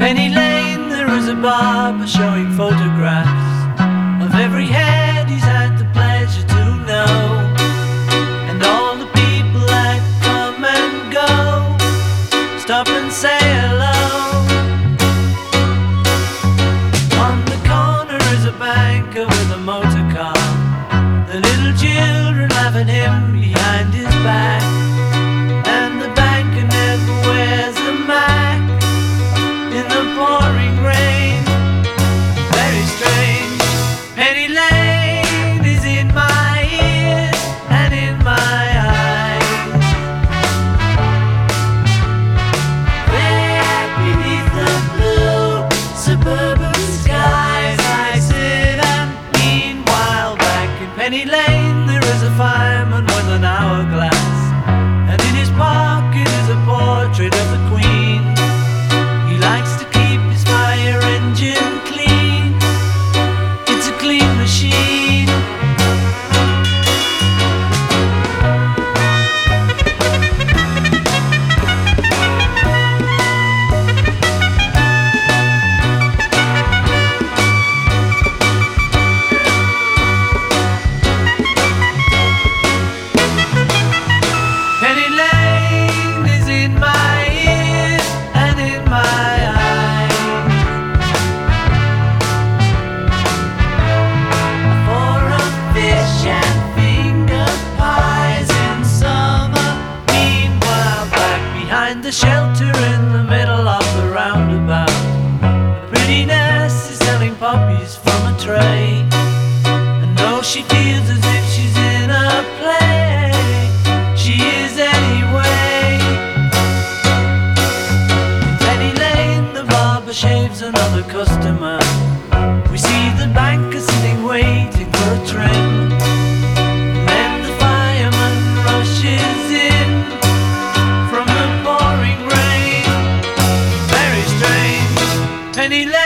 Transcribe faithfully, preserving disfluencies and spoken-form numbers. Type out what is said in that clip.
Penny Lane there is a barber showing photographs of every head he's had the pleasure to know, and all the people that come and go stop and say hello. On the corner is a banker with a motor car, the little children laugh at him behind his back, and the banker never wears a Mac in the pouring rain. Very strange. Penny Lane is in my ears and in my eyes. There beneath the blue suburban skies I sit, and meanwhile back in Penny Lane there is a fireman with an hourglass, and in his pocket is a portrait of the Queen. He likes to keep his fire engine clean. It's a clean machine. Penny Lane is in my ears and in my eyes. For a fish and finger pies in summer. Meanwhile back behind the shelter in the middle of the roundabout, the pretty nurse is selling poppies from a tray, and though she feels as if she's in a play, she is anyway. In Penny Lane the barber shaves another customer. We see the banker sitting waiting for a trim, and then the fireman rushes in from the pouring rain. Very strange. Penny Lane